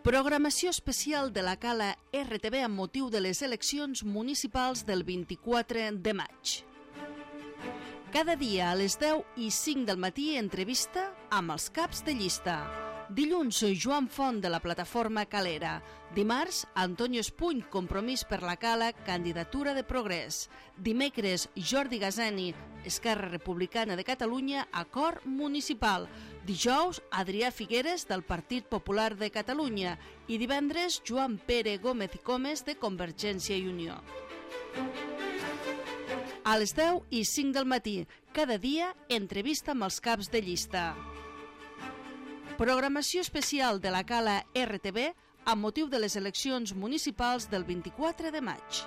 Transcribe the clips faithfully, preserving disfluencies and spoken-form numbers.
Programació especial de la Cala R T V amb motiu de les eleccions municipals del vint-i-quatre de maig. Cada dia a les deu i cinc del matí entrevista amb els caps de llista. Dilluns, Joan Font de la plataforma Calera. Dimarts, Antonio Espuny, Compromís per la Cala, candidatura de Progrés. Dimecres, Jordi Gazani, Esquerra Republicana de Catalunya, acord municipal. Dijous, Adrià Figueres, del Partit Popular de Catalunya. I divendres, Joan Pere Gómez i Comes, de Convergència i Unió. A les deu i cinc del matí, cada dia, entrevista amb els caps de llista. Programació especial de la Cala R T V amb motiu de les eleccions municipals del vint-i-quatre de maig.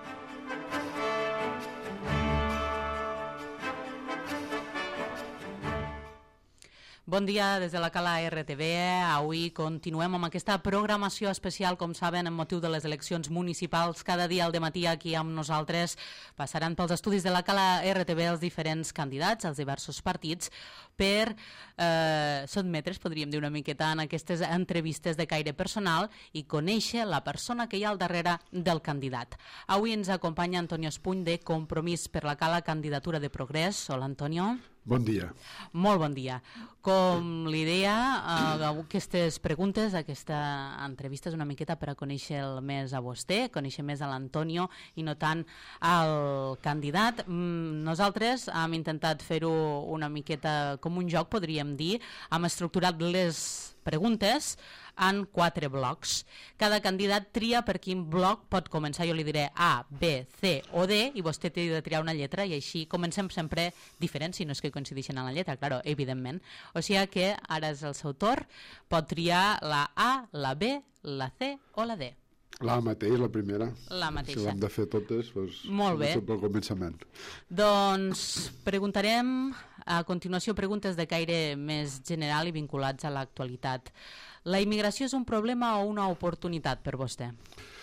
Bon dia des de la Cala R T V. Avui continuem amb aquesta programació especial, com saben, en motiu de les eleccions municipals. Cada dia al dematí aquí amb nosaltres passaran pels estudis de la Cala R T V els diferents candidats, els diversos partits, per eh, sotmetre's, podríem dir una miqueta, en aquestes entrevistes de caire personal i conèixer la persona que hi ha al darrere del candidat. Avui ens acompanya Antonio Espuny, de Compromís per la Cala, candidatura de Progrés. Hola, Antonio. Bon dia. Molt bon dia. Com li deia, eh, aquestes preguntes, aquesta entrevista és una miqueta per a conèixer més a vostè, conèixer més a l'Antonio i no tant al candidat. Nosaltres hem intentat fer-ho una miqueta com un joc, podríem dir. Hem estructurat les preguntes en quatre blocs. Cada candidat tria per quin bloc pot començar. Jo li diré A, B, C o D i vostè té de triar una lletra i així comencem sempre diferents, si no és que coincideixen en la lletra, claro, evidentment. O sigui que ara és el seu torn, pot triar la A, la B, la C o la D. La mateix, la primera. La mateixa. Si l'hem de fer totes, doncs... Molt bé. Pel començament. Doncs preguntarem a continuació preguntes de caire més general i vinculats a l'actualitat. La immigració és un problema o una oportunitat per vostè?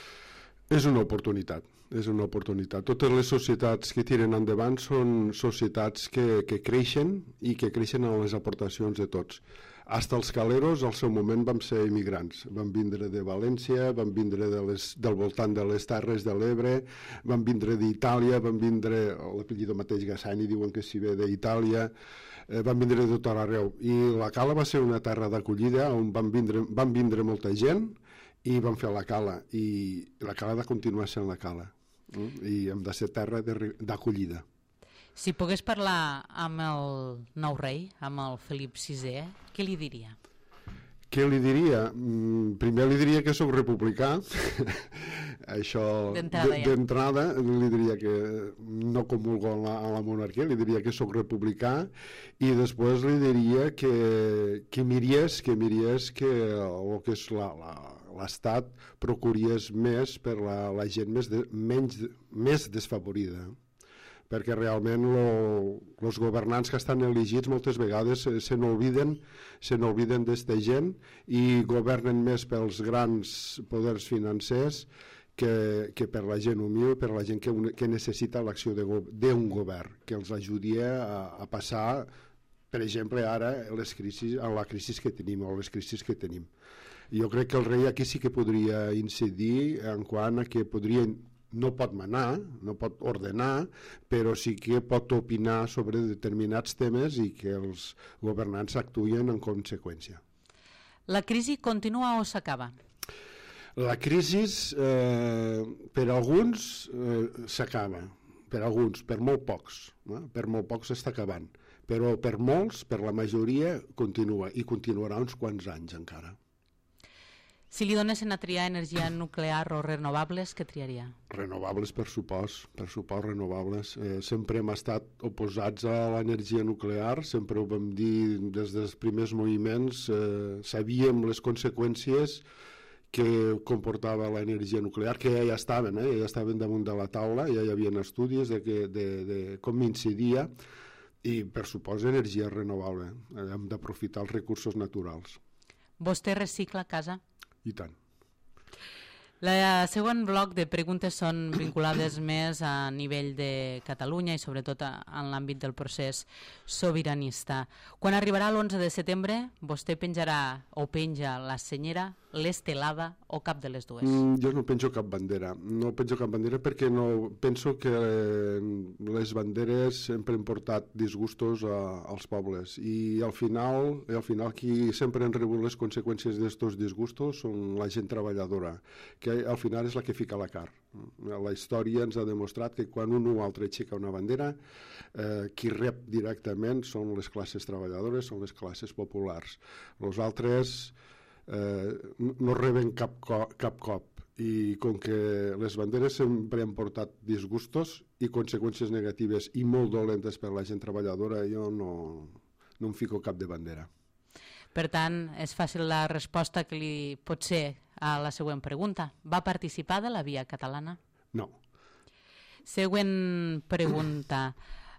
És una oportunitat, és una oportunitat. Totes les societats que tiren endavant són societats que, que creixen i que creixen en les aportacions de tots. Hasta els caleros, al seu moment, vam ser immigrants. Vam vindre de València, vam vindre de les, del voltant de les Terres de l'Ebre, vam vindre d'Itàlia, vam vindre, l'apellido mateix Gassani diuen que si ve d'Itàlia, eh, vam vindre de tot arreu. I la Cala va ser una terra d'acollida on van vindre, van vindre molta gent i vam fer la Cala. I la Cala ha de continuar sent la Cala. Eh? I hem de ser terra d'acollida. Si pogués parlar amb el nou rei, amb el Felip sisè, què li diria? Què li diria? Primer li diria que sóc republicà. Això d'entrada ja. Li diria que no comulgo en la, en la monarquia, li diria que sóc republicà i després li diria que, que miriés que miriés que el que és la, la, l'Estat procuriés més per la, la gent més, de, menys, més desfavorida, perquè realment els governants que estan elegits moltes vegades se n'olviden se n'olviden d'esta gent i governen més pels grans poders financers que, que per la gent humil, per la gent que, que necessita l'acció d'un govern que els ajudi a, a passar, per exemple, ara les crisis, la crisi que tenim o les crisis que tenim. Jo crec que el rei aquí sí que podria incidir en quant a que podria, no pot manar, no pot ordenar, però sí que pot opinar sobre determinats temes i que els governants actuïn en conseqüència. La crisi continua o s'acaba? La crisi, eh, per alguns, eh, s'acaba. Per alguns, per molt pocs. Eh? Per molt pocs s'està acabant. Però per molts, per la majoria, continua. I continuarà uns quants anys encara. Si li donessin a triar energia nuclear o renovables, què triaria? Renovables, per supost, per supost renovables. Eh, sempre hem estat oposats a l'energia nuclear, sempre ho vam dir des dels primers moviments, eh, sabíem les conseqüències que comportava l'energia nuclear, que ja, ja estaven, eh, ja estaven damunt de la taula, ja hi havia estudis de, que, de, de com incidia, i per supost energia renovable. Hem d'aprofitar els recursos naturals. Vostè recicla a casa? I tant. El segon bloc de preguntes són vinculades més a nivell de Catalunya i sobretot en l'àmbit del procés sobiranista. Quan arribarà l'onze de setembre, vostè penjarà o penja la senyera l'estelada o cap de les dues? Mm, jo no penjo cap bandera. No penjo cap bandera perquè no penso que les banderes sempre han portat disgustos a, als pobles i al final, al final qui sempre han rebut les conseqüències d'aquests disgustos són la gent treballadora, que al final és la que fica la car. La història ens ha demostrat que quan un o altre aixeca una bandera, eh, qui rep directament són les classes treballadores, són les classes populars. Els altres Eh, no reben cap, co cap cop i com que les banderes sempre han portat disgustos i conseqüències negatives i molt dolentes per la gent treballadora, jo no, no em fico cap de bandera. Per tant, és fàcil la resposta que li pot ser a la següent pregunta. Va participar de la Via Catalana? No. Següent pregunta.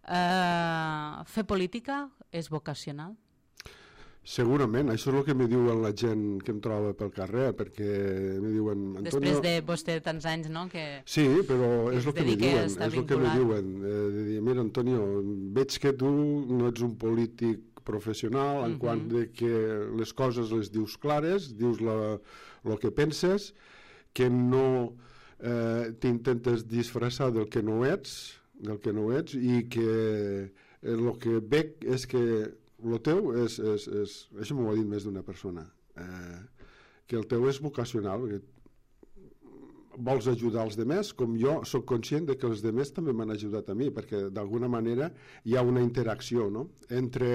Uh, fer política és vocacional? Segurament, això és el que me diuen la gent que em troba pel carrer, perquè me diuen... Antonio... Després de vostè tants anys, no? Que... Sí, però és el que me diuen, és el que me diuen. Eh, de dir, mira, Antonio, veig que tu no ets un polític professional en uh-huh. quant de que les coses les dius clares, dius el que penses, que no eh, t'intentes disfressar del que no ets, del que no ets, i que el que veig és que el teu és, és, és, això m'ho ha dit més d'una persona, eh, que el teu és vocacional, perquè vols ajudar els demés, com jo sóc conscient de que els demés també m'han ajudat a mi, perquè d'alguna manera hi ha una interacció, no? Entre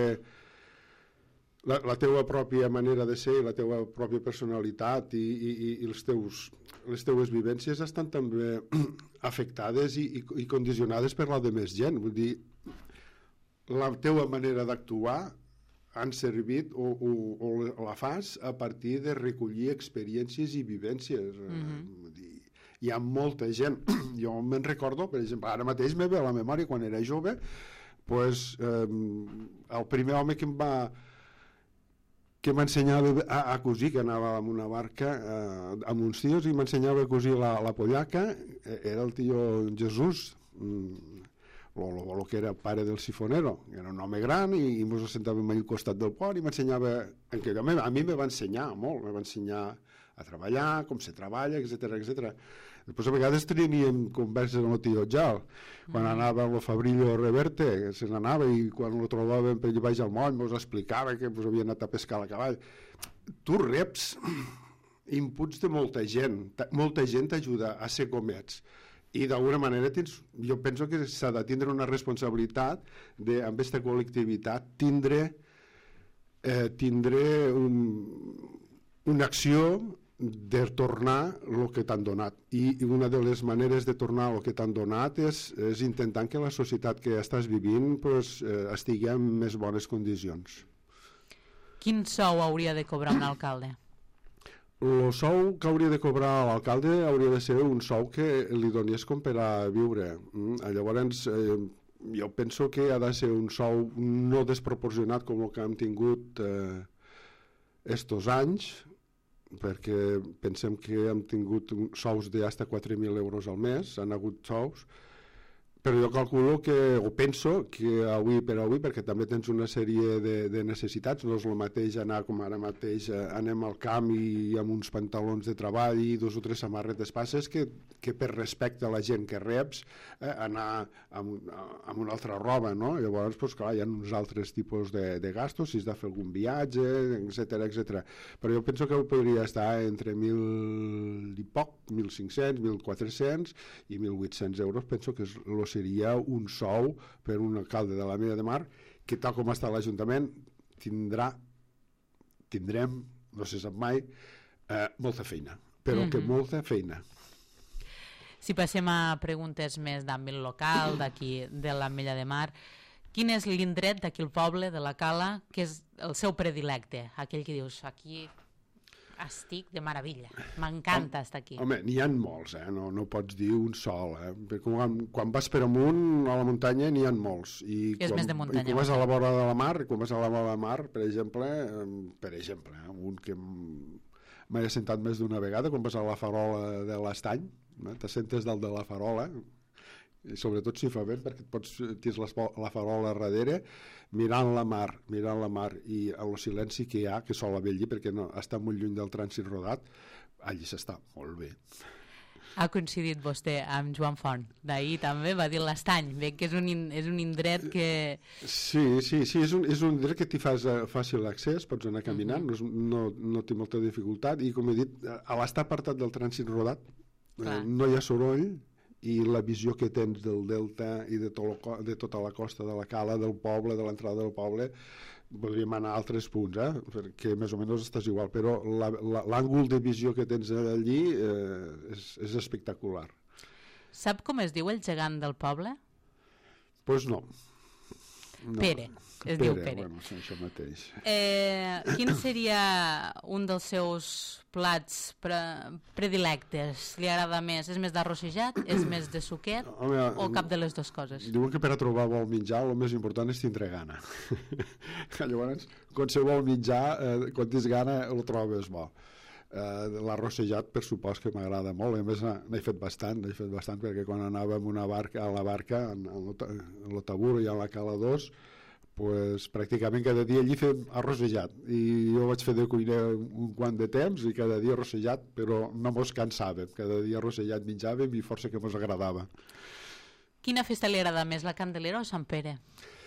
la, la teua pròpia manera de ser i la teua pròpia personalitat i, i, i els teus, les teues vivències estan també afectades i, i, i condicionades per la de més gent, vull dir, la teua manera d'actuar han servit o, o, o la fas a partir de recollir experiències i vivències. Mm-hmm. Dir, hi ha molta gent, jo me'n recordo, per exemple, ara mateix me ve a la memòria quan era jove, pues, eh, el primer home que em va que m'ensenyava a, a cosir, que anava amb una barca eh, amb uns tios i m'ensenyava a cosir la, la pollaca, era el tio Jesús, mm, o el que era pare del sifonero, era un home gran i, i ens sentàvem al costat del pont i m'ensenyava, a mi me va ensenyar molt, me va ensenyar a treballar, com se treballa, etcètera, etcètera. Després a vegades teníem converses amb el tio Jal, quan mm. anava amb el Fabrillo Reverte, que se n'anava i quan el trobàvem per allà baix al moll ens explicava que pues, havia anat a pescar a cavall. Tu reps inputs de molta gent, molta gent t'ajuda a ser com ets. I d'alguna manera tens, jo penso que s'ha de tindre una responsabilitat de, amb aquesta col·lectivitat, tindre, eh, tindre un, una acció de tornar el que t'han donat. I una de les maneres de tornar el que t'han donat és, és intentant que la societat que estàs vivint pues, eh, estigui en més bones condicions. Quin sou hauria de cobrar un alcalde? El sou que hauria de cobrar l'alcalde hauria de ser un sou que li donés com per a viure. Mm? Llavors, eh, jo penso que ha de ser un sou no desproporcionat com el que hem tingut eh, estos anys, perquè pensem que hem tingut sous de fins a quatre mil euros al mes, han hagut sous, però jo calculo que, o penso que avui per avui, perquè també tens una sèrie de, de necessitats, no és el mateix anar com ara mateix, eh, anem al camp i amb uns pantalons de treball i dos o tres samarretes passes, que, que per respecte a la gent que reps, eh, anar amb, amb una altra roba, no? Llavors, pues, clar, hi ha uns altres tipus de, de gastos, si has de fer algun viatge, etcètera, etcètera. Però jo penso que podria estar entre mil i poc, mil cinc-cents, mil quatre-cents i mil vuit-cents euros, penso que és el seria un sou per un alcalde de la Mella de Mar que tal com està l'Ajuntament tindrà, tindrem, no se sap mai, eh, molta feina, però mm-hmm. que molta feina. Si passem a preguntes més d'àmbit local, d'aquí de la Mella de Mar, quin és l'indret d'aquí el poble, de la Cala, que és el seu predilecte, aquell que dius, aquí estic de meravella, m'encanta estar aquí. Home, n'hi ha molts, eh? no, no pots dir un sol, eh? Quan, quan vas per amunt a la muntanya n'hi ha molts. I és quan, més de muntanya. I quan vas a la vora de la mar, quan vas a la vora de la mar, per exemple, per exemple, eh? un que m'he sentat més d'una vegada, quan vas a la farola de l'Estany, eh? te sentes dalt de la farola, i sobretot si fa vent, perquè et pots tirar la farola darrere, mirant la mar, mirant la mar i el silenci que hi ha, que sol haver allí, perquè no, està molt lluny del trànsit rodat, allí s'està molt bé. Ha coincidit vostè amb Joan Font, d'ahir també, va dir l'Estany, bé que és un, in, és un indret que... Sí, sí, sí, és un, és un indret que t'hi fas uh, fàcil accés, pots anar caminant, uh-huh. no, no, no té molta dificultat, i com he dit, a l'estar apartat del trànsit rodat, eh, no hi ha soroll, i la visió que tens del delta i de, tot, de tota la costa de la cala, del poble, de l'entrada del poble, podríem anar a altres punts, eh? Perquè més o menys estàs igual, però l'àngul de visió que tens allí eh, és, és espectacular. Sap com es diu el gegant del poble? Doncs pues no. no. Pere, es Pere, diu Pere. Bueno, sí, això mateix. Eh, quin seria un dels seus plats pre predilectes? Li agrada més? És més d'arrossejat? És més de suquet? Home, o cap de les dues coses? Diuen que per a trobar bon menjar el més important és tindre gana. Llavors, qualsevol menjar, eh, quan tens gana, el trobes bo. Eh, l'arrossejat, per supost que m'agrada molt, i a més n'he fet bastant, n'he fet bastant perquè quan anàvem una barca, a la barca, en, en l'Otaburo i a la Cala dos, pues, pràcticament cada dia allí fem arrossejat, i jo vaig fer de cuiner un quant de temps i cada dia arrossejat, però no mos cansàvem, cada dia arrossejat menjàvem i força que mos agradava. Quina festa li agrada més, la Candelera o Sant Pere?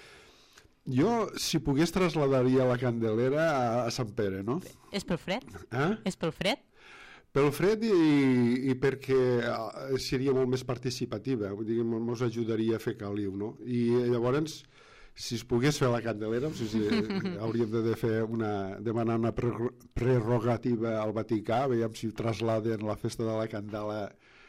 Jo, si pogués, trasladaria la Candelera a, a Sant Pere, no? És pel fred? Eh? És pel fred? Pel fred i, i perquè seria molt més participativa, vull dir, mos ajudaria a fer caliu, no? I llavors, si es pogués fer la Candelera, o sigui, hauríem de fer una, demanar una prerrogativa al Vaticà, veiem si trasladen la festa de la Candela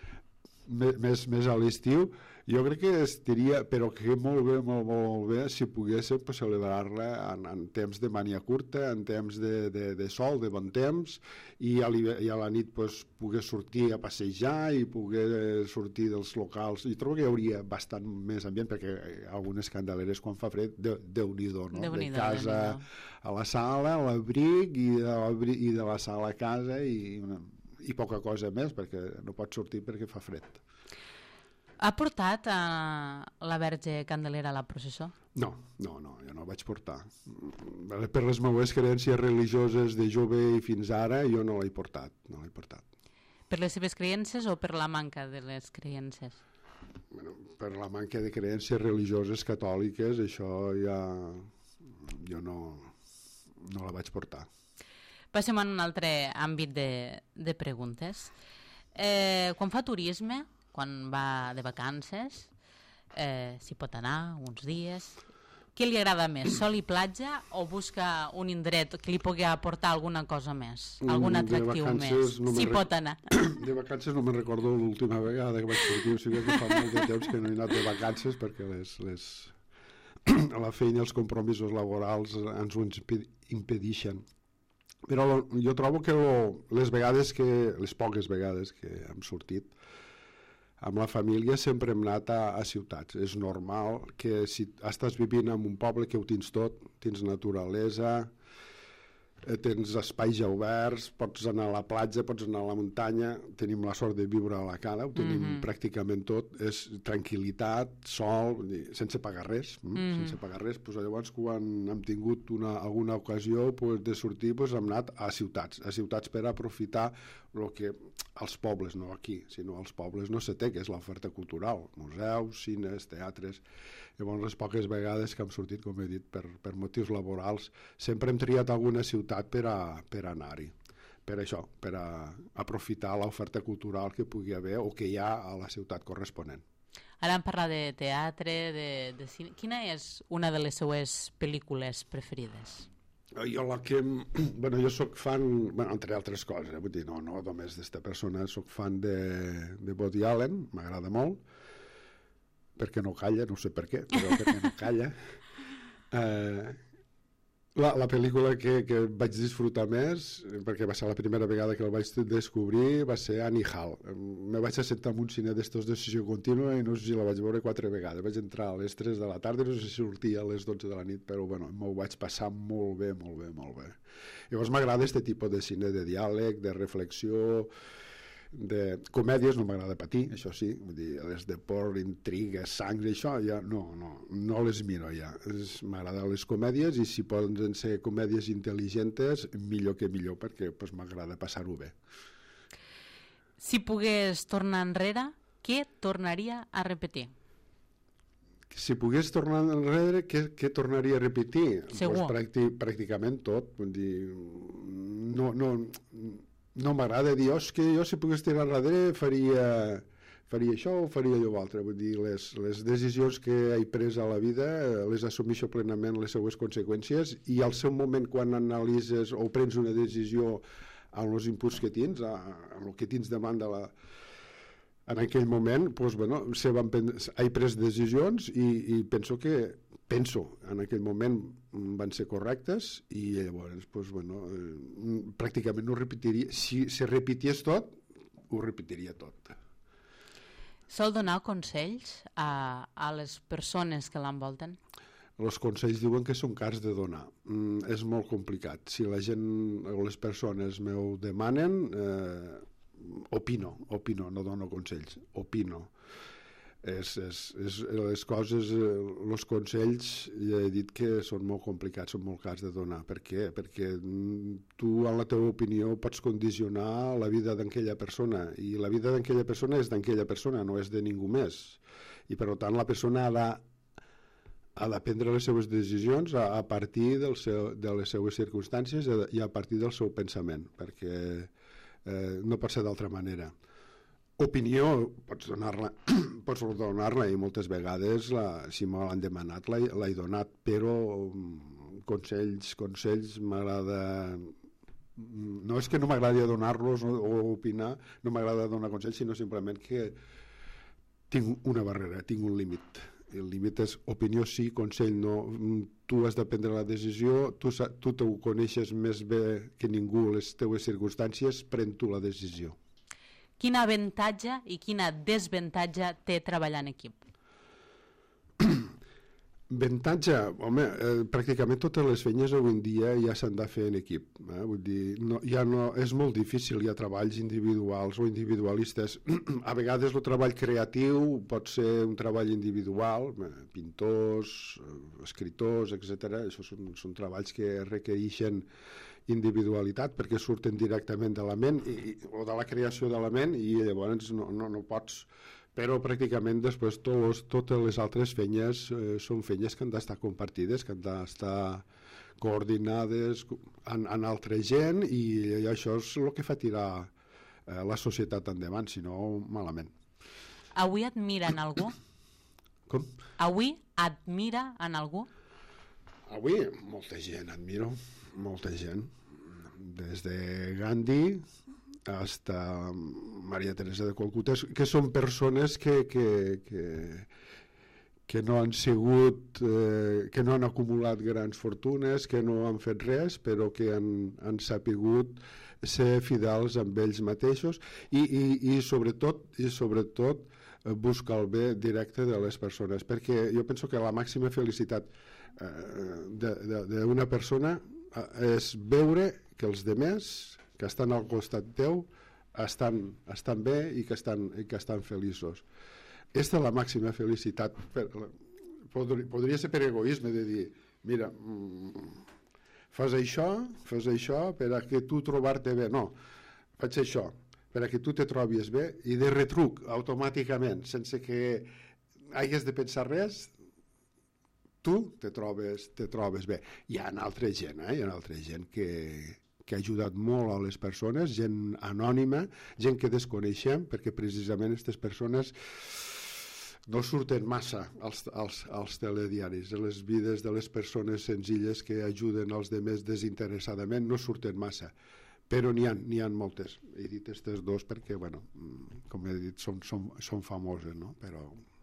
més, més a l'estiu. Jo crec que estaria, però que molt bé, molt, molt bé, si poguéssim pues, celebrar-la en, en temps de mania curta, en temps de, de, de sol, de bon temps, i a, i a la nit pues, poder sortir a passejar i poder sortir dels locals. I trobo que hi hauria bastant més ambient, perquè algunes candeleres quan fa fred, de, Déu-n'hi-do, no? De casa a la sala, a l'abric, i, i de la sala a casa, i, una, i poca cosa més, perquè no pots sortir perquè fa fred. Ha portat uh, la Verge Candelera a la processó? No, no, no, jo no vaig portar. Per les meves creences religioses de jove i fins ara, jo no l'he portat, no l'he portat. Per les seves creences o per la manca de les creences? Bueno, per la manca de creences religioses catòliques, això ja... jo no, no la vaig portar. Passem a un altre àmbit de, de preguntes. Eh, quan fa turisme, quan va de vacances, eh, s'hi pot anar uns dies. Què li agrada més, sol i platja o busca un indret que li pugui aportar alguna cosa més, algun atractiu més? No s'hi pot anar. De vacances no me'n recordo l'última vegada que vaig sortir, o sigui que fa molt de temps que no he anat de vacances perquè les, les... la feina i els compromisos laborals ens ho impedeixen. Però jo trobo que lo, les vegades que, les poques vegades que hem sortit, amb la família sempre hem anat a, a ciutats. És normal que si estàs vivint en un poble que ho tens tot, tens naturalesa, tens espais ja oberts, pots anar a la platja, pots anar a la muntanya, tenim la sort de viure a la cala, ho tenim mm-hmm. pràcticament tot, és tranquil·litat, sol, sense pagar res, mm-hmm. sense pagar res. Pues llavors, quan hem tingut una, alguna ocasió pues, de sortir, pues, hem anat a ciutats, a ciutats per aprofitar el que als pobles, no aquí, sinó als pobles no se té, que és l'oferta cultural, museus, cines, teatres. Llavors, les poques vegades que hem sortit, com he dit, per, per motius laborals, sempre hem triat alguna ciutat per, a, per anar-hi. Per això, per a aprofitar l'oferta cultural que pugui haver o que hi ha a la ciutat corresponent. Ara hem parlat de teatre, de, de cine. Quina és una de les seues pel·lícules preferides? Jo, la que, bueno, jo soc fan, bueno, entre altres coses, eh? Vull dir, no, no només d'esta persona, soc fan de, de Woody Allen, m'agrada molt, perquè no calla, no sé per què, però perquè no calla. Eh, la, la pel·lícula que, que vaig disfrutar més, perquè va ser la primera vegada que el vaig descobrir, va ser Annie Hall. Me vaig assentar en un cine d'estos de sessió contínua i no sé si la vaig veure quatre vegades. Vaig entrar a les tres de la tarda, no sé si sortia a les dotze de la nit, però bueno, m'ho vaig passar molt bé, molt bé, molt bé. Llavors m'agrada aquest tipus de cine de diàleg, de reflexió, de comèdies no m'agrada patir, això sí, vull dir, les de por, intriga, sang, això ja no, no, no les miro ja. M'agraden les comèdies i si poden ser comèdies intel·ligents, millor que millor, perquè pues, m'agrada passar-ho bé. Si pogués tornar enrere, què tornaria a repetir? Si pogués tornar enrere, què, què tornaria a repetir? Segur. Pues pràctic, pràcticament tot. Vull dir, no, no, no m'agrada dir, oh, és que jo si pogués tirar enrere faria, faria això o faria allò altre. Vull dir, les, les decisions que he pres a la vida les assumeixo plenament les seues conseqüències i al seu moment quan analitzes o prens una decisió amb els inputs que tens, amb el que tens davant de la... En aquell moment, doncs, bueno, se van prendre, he pres decisions i, i penso que, penso, en aquell moment van ser correctes i llavors, doncs, bueno, eh, pràcticament no repetiria. Si se repetés tot, ho repetiria tot. Sol donar consells a, a les persones que l'envolten? Els consells diuen que són cars de donar. Mm, és molt complicat. Si la gent o les persones m'ho demanen, eh, opino, opino, no dono consells, opino. És, és, és, les coses, els consells, ja he dit que són molt complicats, són molt cars de donar. Per què? Perquè tu, en la teva opinió, pots condicionar la vida d'aquella persona i la vida d'aquella persona és d'aquella persona, no és de ningú més. I, per tant, la persona ha de ha de prendre les seves decisions a, a partir del seu, de les seues circumstàncies i a partir del seu pensament, perquè eh, no pot ser d'altra manera. Opinió, pots donar-la, pots donar-la i moltes vegades, la, si me l'han demanat, l'he donat, però consells, consells m'agrada... No és que no m'agradi donar-los o, o opinar, no m'agrada donar consells, sinó simplement que tinc una barrera, tinc un límit. El límit és opinió sí, consell no. Tu has de prendre la decisió, tu, tu te ho coneixes més bé que ningú, les teves circumstàncies, pren tu la decisió. Quin avantatge i quina desavantatge té treballar en equip? Avantatge, home, eh, pràcticament totes les feines avui en dia ja s'han de fer en equip. Eh? Vull dir, no, ja no, és molt difícil, hi ha treballs individuals o individualistes. A vegades el treball creatiu pot ser un treball individual, eh, pintors, eh, escriptors, etcètera. Això són, són treballs que requereixen individualitat perquè surten directament de la ment i, o de la creació de la ment i llavors no, no, no pots... Però pràcticament després tots, totes les altres feines eh, són feines que han d'estar compartides, que han d'estar coordinades amb, amb altra gent i, i això és el que fa tirar eh, la societat endavant, si no malament. Avui admira en algú? Com? Avui admira en algú? Avui molta gent admiro, molta gent. Des de Gandhi hasta Maria Teresa de Calcuta, que són persones que, que, que, que no han sigut, eh, que no han acumulat grans fortunes, que no han fet res, però que han, han sapigut ser fidels amb ells mateixos i, i, i sobretot, i sobretot buscar el bé directe de les persones, perquè jo penso que la màxima felicitat eh, d'una persona és veure que els demés que estan al costat teu estan, estan bé i que estan, i que estan feliços. Aquesta és la màxima felicitat. Per, podria, podria ser per egoisme de dir, mira, fas això, fas això per a que tu trobar-te bé. No, faig això per a que tu te trobis bé i de retruc, automàticament, sense que hagis de pensar res, tu te trobes, te trobes bé. Hi ha altra gent, eh? Hi ha altra gent que... que ha ajudat molt a les persones, gent anònima, gent que desconeixem, perquè precisament aquestes persones no surten massa als, als, als telediaris. Les vides de les persones senzilles que ajuden els demés desinteressadament no surten massa, però n'hi ha, n'hi ha moltes. He dit aquestes dos perquè, bueno, com he dit, són, són, són famoses, no? Però...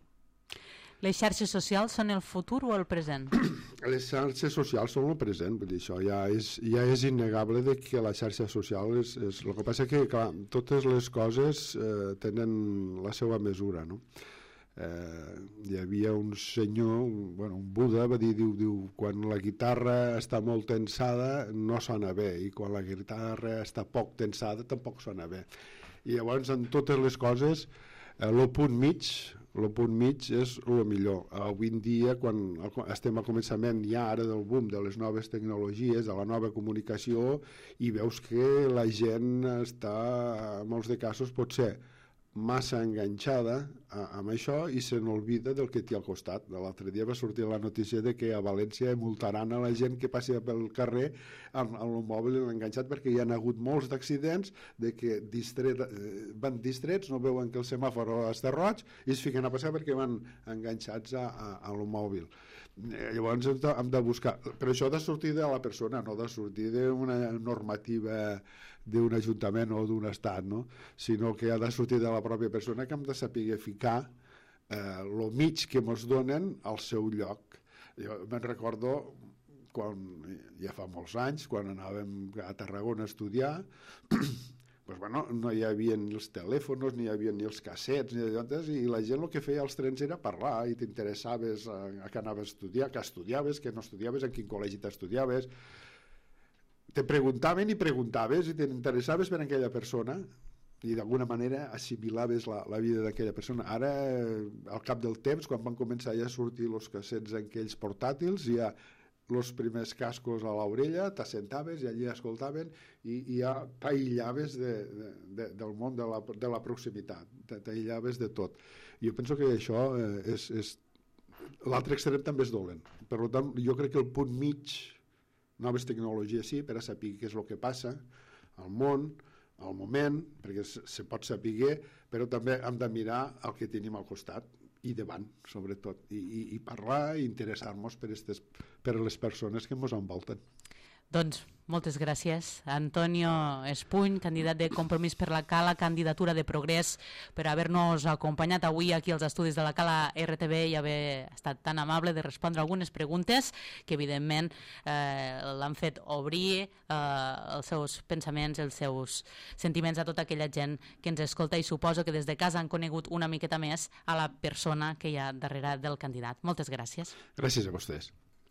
Les xarxes socials són el futur o el present? Les xarxes socials són el present, vull dir, això ja és, ja és innegable de que la xarxa social és, és... El que passa que, clar, totes les coses eh, tenen la seva mesura, no? Eh, hi havia un senyor, bueno, un Buda, va dir, diu, diu, quan la guitarra està molt tensada no sona bé, i quan la guitarra està poc tensada tampoc sona bé. I llavors en totes les coses el punt mig el punt mig és el millor. Avui en dia, quan estem al començament ja ara del boom de les noves tecnologies, de la nova comunicació, i veus que la gent està, en molts de casos, potser massa enganxada a, amb això i se n'olvida del que té al costat. L'altre dia va sortir la notícia de que a València multaran a la gent que passi pel carrer amb, amb el mòbil enganxat perquè hi ha hagut molts d'accidents de que distret, van distrets, no veuen que el semàfor està roig i es fiquen a passar perquè van enganxats a, a, a el mòbil. Llavors hem de, hem de buscar, però això ha de sortir de la persona, no de sortir d'una normativa d'un ajuntament o d'un estat, no? Sinó que ha de sortir de la pròpia persona, que hem de saber ficar el eh, mig que ens donen al seu lloc. Jo me'n recordo quan, ja fa molts anys, quan anàvem a Tarragona a estudiar, pues bueno, no hi havia ni els telèfons, ni hi havia ni els cassets, ni altres, i la gent el que feia als trens era parlar, i t'interessaves a, a què anaves a estudiar, què estudiaves, què no estudiaves, en quin col·legi t'estudiaves. Te preguntaven i preguntaves i t'interessaves per aquella persona i d'alguna manera assimilaves la, la vida d'aquella persona. Ara, al cap del temps, quan van començar ja a sortir els cassets aquells portàtils, ja els primers cascos a l'orella, t'assentaves i allí escoltaven i, i ja t'aïllaves de, de, de, del món de la, de la proximitat, t'aïllaves de tot. I jo penso que això eh, és, és... L'altre extrem també és dolent. Per tant, jo crec que el punt mig, noves tecnologies sí, per a saber què és el que passa al món, al moment, perquè se, se pot saber, però també hem de mirar el que tenim al costat i davant, sobretot, i, i, i parlar i interessar-nos per, estes, per les persones que ens envolten. Doncs moltes gràcies. Antonio Espuny, candidat de Compromís per la Cala, candidatura de Progrés, per haver-nos acompanyat avui aquí als estudis de la Cala R T V i haver estat tan amable de respondre algunes preguntes que evidentment eh, l'han fet obrir eh, els seus pensaments, els seus sentiments a tota aquella gent que ens escolta, i suposo que des de casa han conegut una miqueta més a la persona que hi ha darrere del candidat. Moltes gràcies. Gràcies a vostès.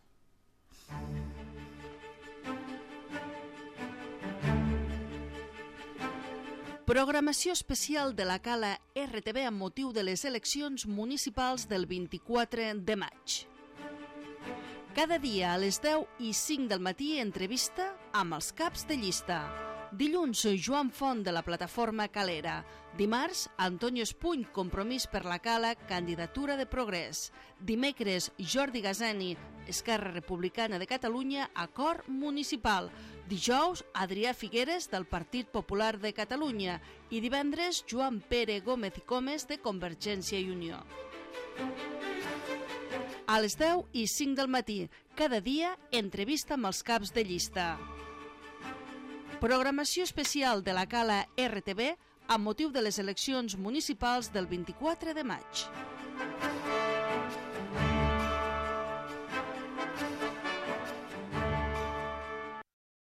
Programació especial de la Cala R T V amb motiu de les eleccions municipals del vint-i-quatre de maig. Cada dia a les deu i cinc del matí entrevista amb els caps de llista. Dilluns, Joan Font, de la plataforma Calera. Dimarts, Antonio Espuny, Compromís per la Cala, candidatura de Progrés. Dimecres, Jordi Gazani, Esquerra Republicana de Catalunya, acord municipal. Dijous, Adrià Figueres, del Partit Popular de Catalunya. I divendres, Joan Pere Gómez i Comes, de Convergència i Unió. A les deu i cinc del matí, cada dia, entrevista amb els caps de llista. Programació especial de la Cala R T V amb motiu de les eleccions municipals del vint-i-quatre de maig.